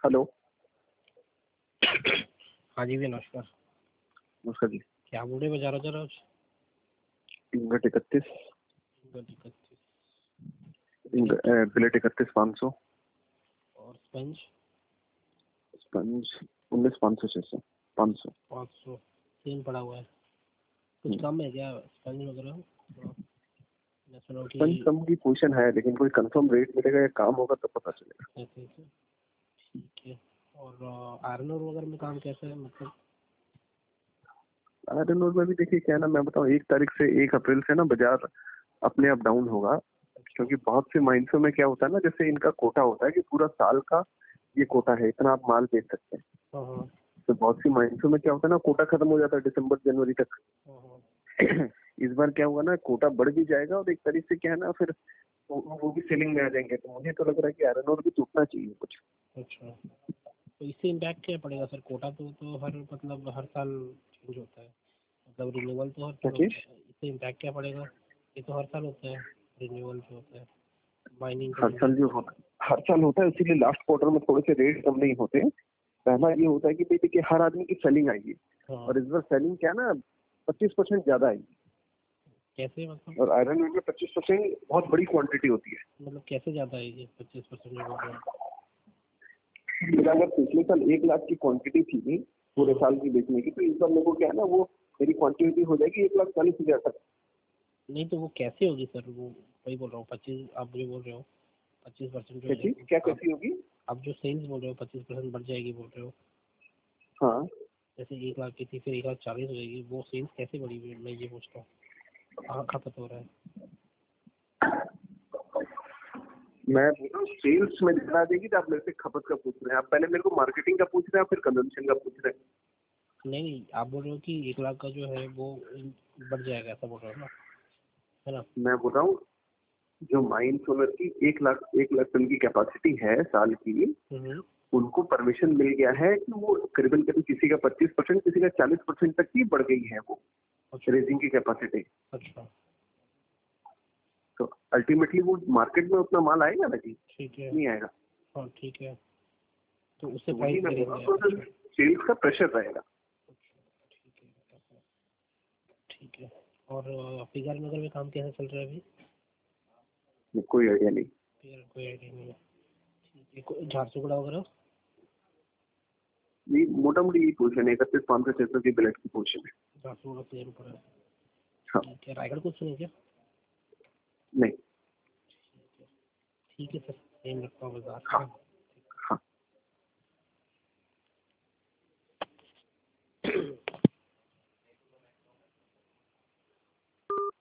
Hello. हाँ जी भैया नमस्कार। नमस्कार जी। क्या बोल रहे बजा रहा जरा आज? इंगट 31, प्लेट 31,500 और स्पंज स्पंज 19,500 600 500 500 सेम पड़ा हुआ है। कुछ कम है क्या स्पंज वगैरह? मैं सुना कि स्पंज कम की पोजीशन है, लेकिन कोई कंफर्म रेट मिलेगा या काम होगा तो पता चलेगा। ऐसे ऐसे ठीक है। और आयरन ओर वगैरह में काम कैसा है मतलब? आयरन ओर में भी देखिए क्या है ना, मैं बताऊँ 1 तारीख से 1 अप्रैल से ना बाजार अपने आप डाउन होगा, क्योंकि बहुत से माइंसों में क्या होता है ना, जैसे इनका कोटा होता है कि पूरा साल का ये कोटा है, इतना आप माल बेच सकते हैं। हाँ तो बहुत सी माइंसों में क्या होता है ना, कोटा खत्म हो जाता है दिसंबर जनवरी तक। हाँ। इस बार क्या होगा ना, कोटा बढ़ भी जाएगा और 1 तारीख से क्या है ना, फिर वो भी सेलिंग में आ जाएंगे। तो मुझे तो लग रहा है कि आयरन ओर भी टूटना चाहिए कुछ। अच्छा, तो इससे इम्पैक्ट क्या पड़ेगा सर? कोटा तो हर मतलब हर साल चेंज होता है, मतलब रिन्यूअल तो हर क्या साल चीज? होता है। इससे इम्पैक्ट क्या पड़ेगा? ये तो हर साल होता है रिन्यूअल जो होता है माइनिंग का हर साल जो होता हर साल होता है, इसीलिए लास्ट क्वार्टर में थोड़े से रेट कम नहीं होते। पहला ये होता है कि भाई देखिए हर आदमी की सेलिंग आएगी, हाँ। और इस बार सेलिंग क्या है ना 25% ज्यादा आएगी। कैसे मतलब? और आयरन ओर में 25% बहुत बड़ी क्वांटिटी होती है। मतलब कैसे ज़्यादा है ये 25% जो बोल रहे हैं? अगर पिछले साल 1 लाख की क्वांटिटी थी पूरे साल की बेचने की, तो इस बार मेरे को क्या है ना, वो मेरी क्वांटिटी हो जाएगी 1,40,000 तक। नहीं तो वो कैसे होगी सर? वो वही बोल रहा हूँ 25 आप मुझे बोल रहे हो 25% जो क्या है चीज क्या आप कैसी होगी? आप जो सेल्स बोल रहे हो 25% बढ़ जाएगी बोल रहे हो। हाँ, जैसे 1 लाख की थी फिर 1,40,000 हो जाएगी, वो सेल्स कैसे बढ़ी? मैं ये पूछ रहा हूँ कहाँ खपत हो रहा है? मैं बोल रहा हूँ सेल्स में ज्यादा देगी, तो आप मेरे से खपत का पूछ रहे हैं। आप पहले मेरे को मार्केटिंग का पूछ रहे हैं, फिर कंजम्पशन का पूछ रहे हैं। नहीं आप बोल रहे हो कि 1 लाख का जो है वो बढ़ जाएगा ऐसा बोल रहे हो ना, है ना? मैं बोल रहा हूँ जो माइंस ओनर की 1 लाख टन की कैपेसिटी है साल की, हम्म। उनको परमिशन मिल गया है कि वो करीबन करीब किसी का 25%, किसी का 40% तक की बढ़ गई है वो अच्छा रेजिंग की कैपेसिटी। अच्छा। तो अल्टीमेटली वो मार्केट में उतना माल आएगा ना जी? ठीक है। नहीं आएगा। हाँ ठीक है, तो उससे तो वही प्राइस मैं बोल रहा गिरेंगे। हूँ, तो अच्छा सेल्स का प्रेशर रहेगा। ठीक है ठीक है। और फिगर नगर में काम कैसा चल रहा है अभी? कोई आइडिया नहीं। फिगर कोई आइडिया नहीं है। ठीक है, झारसुगुड़ा वगैरह? ये मोटा मोटी यही पोजिशन है, 31,500 600 की बिलेट की पोजिशन है। झारसुगुड़ा सेम पड़ा है। हाँ। ठीक है, रायगढ़ कुछ सुने क्या? नहीं। ठीक है सर, सेम रखता हूँ बाजार। हाँ।